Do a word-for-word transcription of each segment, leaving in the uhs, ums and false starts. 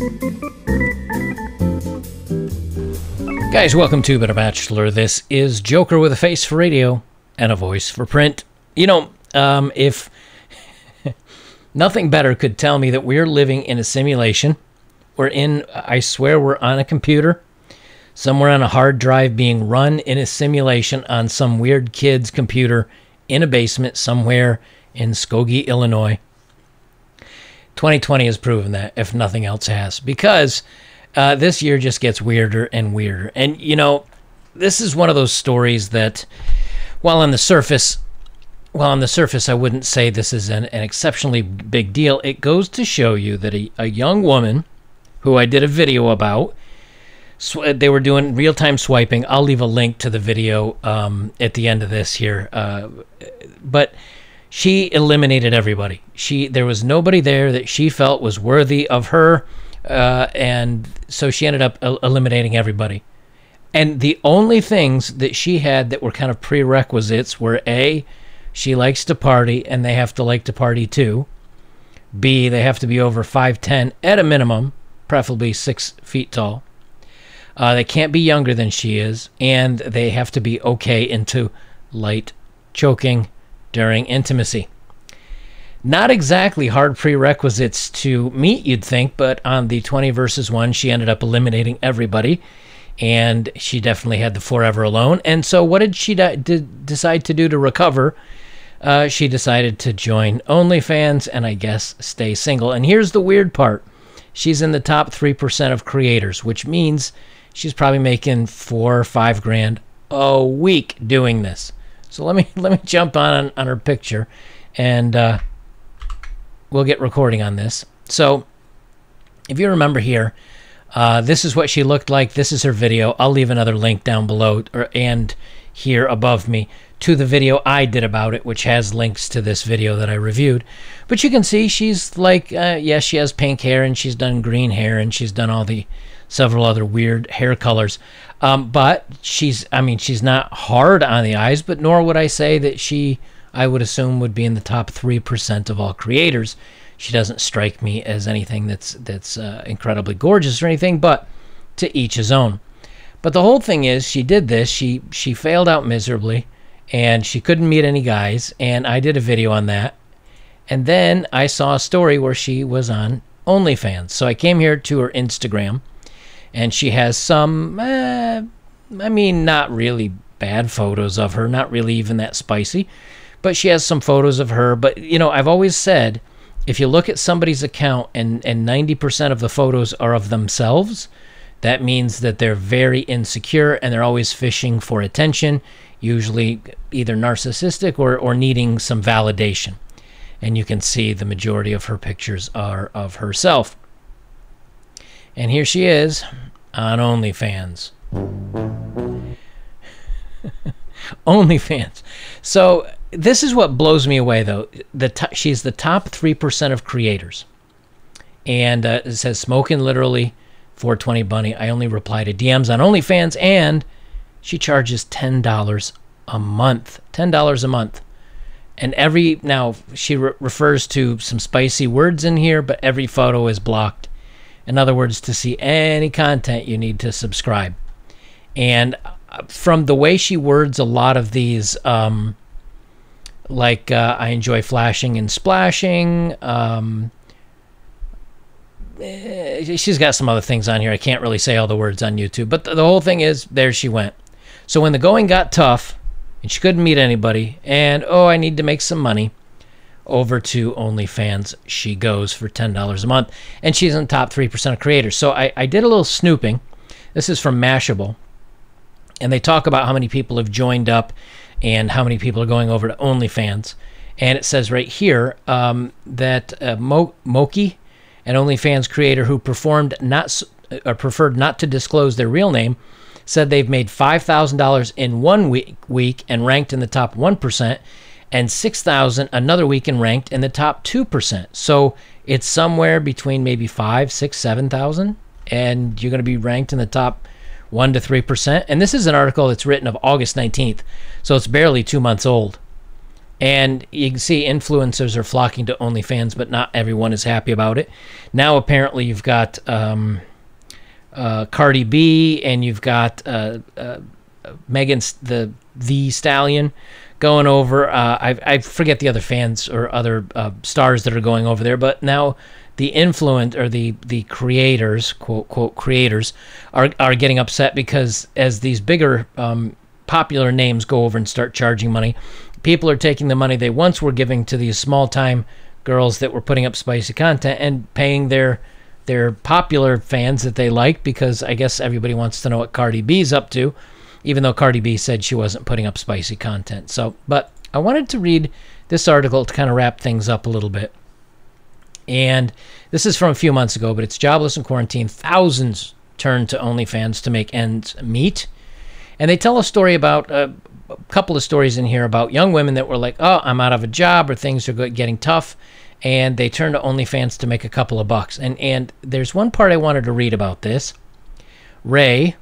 Guys, welcome to Better Bachelor. This is Joker with a face for radio and a voice for print. You know, um, if nothing better could tell me that we're living in a simulation. We're in, I swear we're on a computer, somewhere on a hard drive being run in a simulation on some weird kid's computer in a basement somewhere in Skokie, Illinois. twenty twenty has proven that, if nothing else has, because uh, this year just gets weirder and weirder. And, you know, this is one of those stories that, while on the surface, while on the surface I wouldn't say this is an, an exceptionally big deal, it goes to show you that a, a young woman, who I did a video about, sw- they were doing real-time swiping. I'll leave a link to the video um, at the end of this here. Uh, but she eliminated everybody. She There was nobody there that she felt was worthy of her, uh, and so she ended up el- eliminating everybody. And the only things that she had that were kind of prerequisites were A, she likes to party, and they have to like to party too. B, they have to be over five ten at a minimum, preferably six feet tall. Uh, they can't be younger than she is, and they have to be okay into light choking during intimacy. Not exactly hard prerequisites to meet, you'd think, but on the twenty versus one, she ended up eliminating everybody, and she definitely had the forever alone. And so what did she di- did decide to do to recover? Uh, she decided to join OnlyFans and, I guess, stay single. And here's the weird part. She's in the top three percent of creators, which means she's probably making four or five grand a week doing this. So let me let me jump on on her picture, and uh, we'll get recording on this. So if you remember here, uh, this is what she looked like. This is her video. I'll leave another link down below or, and here above me to the video I did about it, which has links to this video that I reviewed. But you can see she's like, uh, yes, she has pink hair, and she's done green hair, and she's done all the several other weird hair colors. Um, but she's, I mean, she's not hard on the eyes, but nor would I say that she, I would assume, would be in the top three percent of all creators. She doesn't strike me as anything that's, that's uh, incredibly gorgeous or anything, but to each his own. But the whole thing is, she did this, she, she failed out miserably, and she couldn't meet any guys, and I did a video on that. And then I saw a story where she was on OnlyFans. So I came here to her Instagram, and she has some, uh, I mean, not really bad photos of her, not really even that spicy, but she has some photos of her. But, you know, I've always said, if you look at somebody's account and, and ninety percent of the photos are of themselves, that means that they're very insecure and they're always fishing for attention, usually either narcissistic or, or needing some validation. And you can see the majority of her pictures are of herself. And here she is on OnlyFans. OnlyFans. So this is what blows me away, though. The t- she's the top three percent of creators. And uh, it says, smoking literally four twenty Bunny. I only reply to D Ms on OnlyFans, and she charges ten dollars a month. ten dollars a month. And every, now she re- refers to some spicy words in here, but every photo is blocked. In other words, to see any content, you need to subscribe. And from the way she words a lot of these, um, like uh, I enjoy flashing and splashing. Um, she's got some other things on here. I can't really say all the words on YouTube. But the, the whole thing is, there she went. So when the going got tough, and she couldn't meet anybody, and, oh, I need to make some money, over to OnlyFans she goes for ten dollars a month. And she's in the top three percent of creators. So I, I did a little snooping. This is from Mashable. And they talk about how many people have joined up and how many people are going over to OnlyFans. And it says right here um, that uh, Mo- Moki, an OnlyFans creator who performed not or preferred not to disclose their real name, said they've made five thousand dollars in one week, week and ranked in the top one percent, and six thousand dollars another week and ranked in the top two percent. So it's somewhere between maybe five, six, seven thousand, and you're going to be ranked in the top one to three percent. And this is an article that's written of August nineteenth, so it's barely two months old. And you can see influencers are flocking to OnlyFans, but not everyone is happy about it. Now, apparently, you've got um, uh, Cardi B and you've got uh, uh, Megan the the Stallion going over. Uh, I, I forget the other fans or other uh, stars that are going over there, but now the influence or the the creators, quote quote creators, are are getting upset because as these bigger um, popular names go over and start charging money, people are taking the money they once were giving to these small-time girls that were putting up spicy content and paying their their popular fans that they like, because I guess everybody wants to know what Cardi B's up to, even though Cardi B said she wasn't putting up spicy content. So, but I wanted to read this article to kind of wrap things up a little bit. And this is from a few months ago, but it's jobless in quarantine. Thousands turned to OnlyFans to make ends meet. And they tell a story about... Uh, a couple of stories in here about young women that were like, oh, I'm out of a job or things are getting tough, and they turn to OnlyFans to make a couple of bucks. And and there's one part I wanted to read about this. Ray,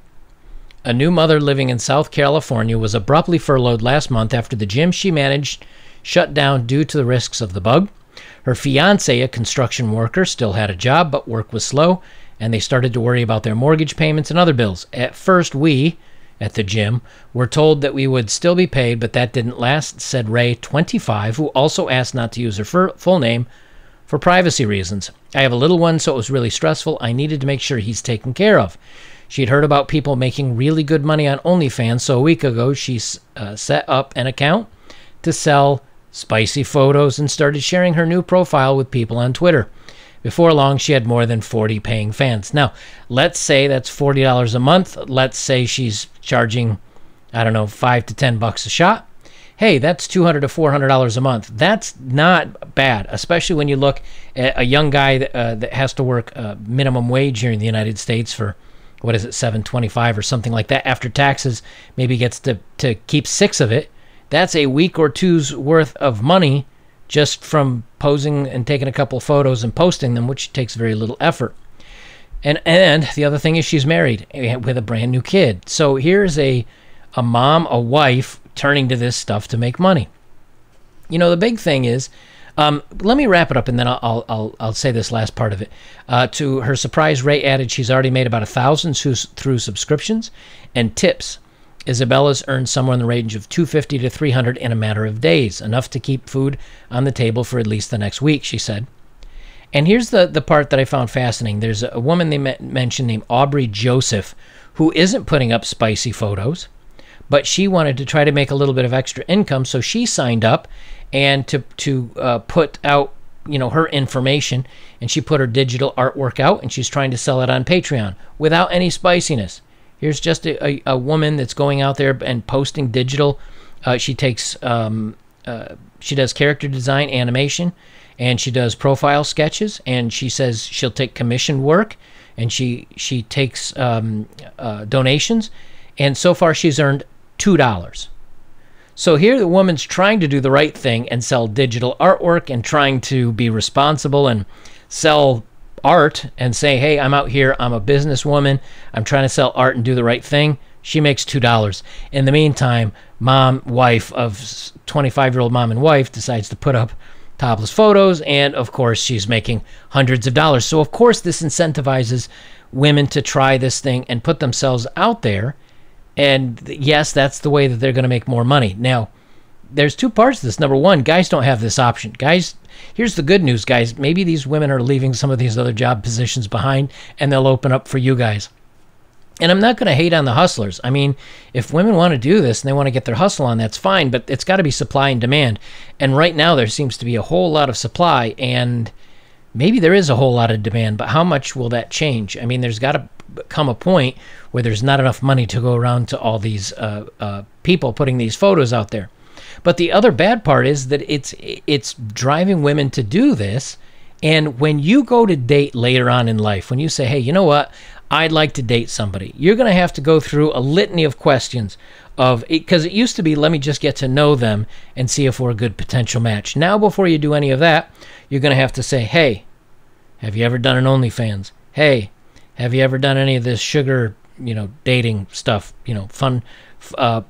a new mother living in South California, was abruptly furloughed last month after the gym she managed shut down due to the risks of the bug. Her fiancé, a construction worker, still had a job, but work was slow, and they started to worry about their mortgage payments and other bills. At first, we... at the gym, were told that we would still be paid, but that didn't last, said Ray, twenty-five, who also asked not to use her fir- full name for privacy reasons. I have a little one, so it was really stressful. I needed to make sure he's taken care of. She'd heard about people making really good money on OnlyFans, so a week ago she uh, set up an account to sell spicy photos and started sharing her new profile with people on Twitter. Before long, she had more than forty paying fans. Now, let's say that's forty dollars a month. Let's say she's charging, I don't know, five to ten bucks a shot. Hey, that's two hundred to four hundred dollars a month. That's not bad, especially when you look at a young guy that, uh, that has to work uh, minimum wage here in the United States for, what is it, seven twenty-five or something like that. After taxes, maybe gets to, to keep six of it. That's a week or two's worth of money just from posing and taking a couple photos and posting them, which takes very little effort. And and the other thing is she's married with a brand new kid. So here's a a mom, a wife, turning to this stuff to make money. You know, the big thing is, um, let me wrap it up and then I'll I'll I'll say this last part of it. Uh, to her surprise, Ray added she's already made about a thousand through subscriptions and tips. Isabella's earned somewhere in the range of two hundred fifty to three hundred in a matter of days, enough to keep food on the table for at least the next week, she said. And here's the, the part that I found fascinating. There's a woman they met, mentioned named Aubrey Joseph, who isn't putting up spicy photos, but she wanted to try to make a little bit of extra income, so she signed up and to to uh, put out, you know, her information, and she put her digital artwork out, and she's trying to sell it on Patreon without any spiciness. Here's just a, a, a woman that's going out there and posting digital. Uh, she takes, um, uh, she does character design, animation, and she does profile sketches. And she says she'll take commissioned work, and she she takes um, uh, donations. And so far, she's earned two dollars. So here, the woman's trying to do the right thing and sell digital artwork and trying to be responsible and sell art and say, hey, I'm out here, I'm a businesswoman, I'm trying to sell art and do the right thing. She makes two dollars. In the meantime, mom, wife of twenty-five-year-old mom and wife decides to put up topless photos, and of course she's making hundreds of dollars. So of course this incentivizes women to try this thing and put themselves out there, and yes, that's the way that they're going to make more money. Now, there's two parts to this. Number one, guys don't have this option. Guys, here's the good news, guys. Maybe these women are leaving some of these other job positions behind, and they'll open up for you guys. And I'm not going to hate on the hustlers. I mean, if women want to do this and they want to get their hustle on, that's fine, but it's got to be supply and demand. And right now there seems to be a whole lot of supply, and maybe there is a whole lot of demand, but how much will that change? I mean, there's got to come a point where there's not enough money to go around to all these uh, uh, people putting these photos out there. But the other bad part is that it's it's driving women to do this. And when you go to date later on in life, when you say, hey, you know what, I'd like to date somebody, you're going to have to go through a litany of questions of, because it used to be, let me just get to know them and see if we're a good potential match. Now, before you do any of that, you're going to have to say, hey, have you ever done an OnlyFans? Hey, have you ever done any of this sugar, you know, dating stuff, you know, fun, uh,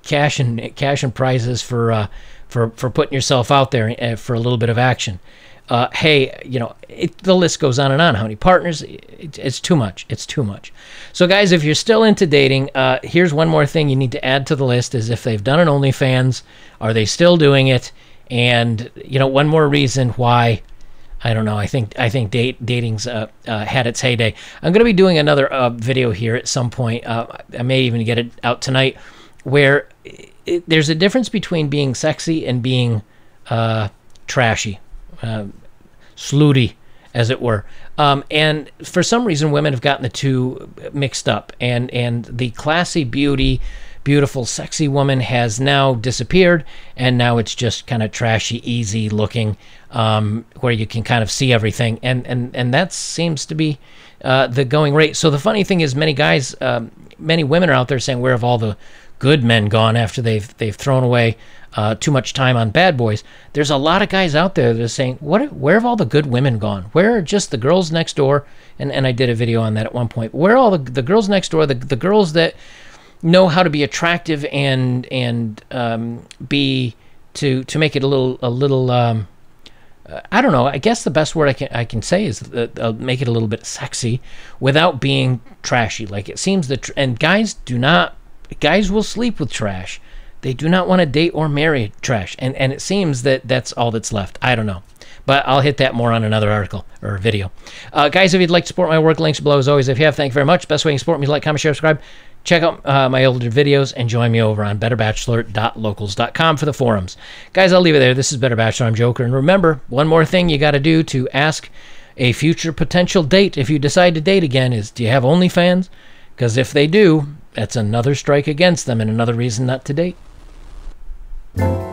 cash and cash and prizes for uh, for for putting yourself out there uh, for a little bit of action. Uh, hey, you know, it, the list goes on and on. How many partners? It, it's too much. It's too much. So, guys, if you're still into dating, uh, here's one more thing you need to add to the list: is if they've done an OnlyFans, are they still doing it? And you know, one more reason why. I don't know. I think I think date, dating's uh, uh, had its heyday. I'm going to be doing another uh, video here at some point. Uh, I may even get it out tonight, where it, there's a difference between being sexy and being uh, trashy. Uh, slutty, as it were. Um, and for some reason, women have gotten the two mixed up. And, and the classy beauty, beautiful, sexy woman has now disappeared. And now it's just kind of trashy, easy looking, um, where you can kind of see everything. And, and, and that seems to be uh, the going rate. So the funny thing is many guys, um, many women are out there saying, where have all the good men gone after they've, they've thrown away Uh, too much time on bad boys? There's a lot of guys out there that are saying, "What? Where have all the good women gone? Where are just the girls next door?" And and I did a video on that at one point. Where are all the the girls next door? The the girls that know how to be attractive and and um, be to to make it a little a little. Um, I don't know. I guess the best word I can I can say is uh, uh, make it a little bit sexy without being trashy. Like it seems that, tr- and guys do not. Guys will sleep with trash. They do not want to date or marry trash. And and it seems that that's all that's left. I don't know. But I'll hit that more on another article or video. Uh, guys, if you'd like to support my work, links below as always. If you have, thank you very much. Best way you can support me is like, comment, share, subscribe. Check out uh, my older videos and join me over on better bachelor dot locals dot com for the forums. Guys, I'll leave it there. This is Better Bachelor. I'm Joker. And remember, one more thing you got to do to ask a future potential date if you decide to date again is, do you have OnlyFans? Because if they do, that's another strike against them and another reason not to date.